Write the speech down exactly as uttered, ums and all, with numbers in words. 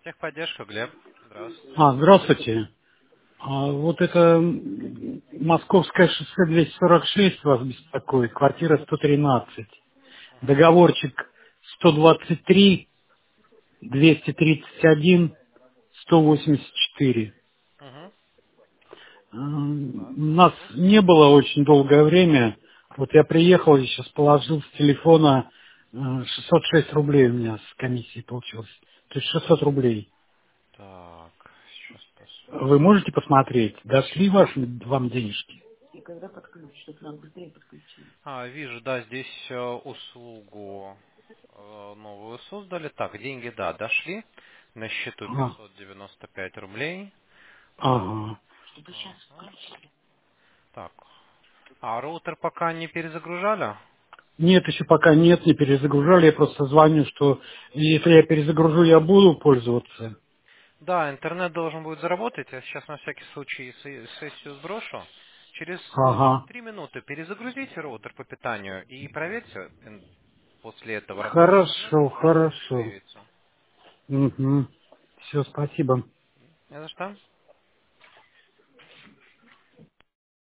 Техподдержка, Глеб. Здравствуйте. А, здравствуйте. А, вот это м, Московское шоссе двести сорок шесть вас беспокоит, квартира сто тринадцать. Договорчик сто двадцать три, двести тридцать один, сто восемьдесят четыре. Угу. М, Так, У нас слушаю. не было очень долгое время. Вот я приехал и сейчас положил с телефона э, шестьсот шесть рублей у меня с комиссией получилось. То есть шестьсот рублей. Так, сейчас Вы посмотрим. можете посмотреть, дошли ваши, вам денежки? А, вижу, да, здесь э, услугу э, новую создали. Так, деньги, да, дошли. На счету А, пятьсот девяносто пять рублей. А, ага. ага. Так, а роутер пока не перезагружали? Нет, еще пока нет, не перезагружали. Я просто звоню, что если я перезагружу, я буду пользоваться. Да, интернет должен будет заработать. Я сейчас на всякий случай се- сессию сброшу. Через э, Ага. три минуты перезагрузите роутер по питанию и проверьте. ин- После этого рабочий интернет Хорошо, должен будет хорошо. появиться. Угу. Все, спасибо. Не за что.